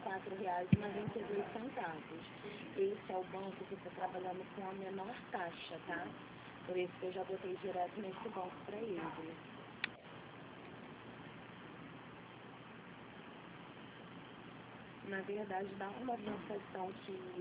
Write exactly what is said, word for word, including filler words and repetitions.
quatro reais e noventa e dois centavos. Esse é o banco que está trabalhando com a menor taxa, tá? Por isso que eu já botei direto nesse banco para ele. Na verdade, dá uma movimentação que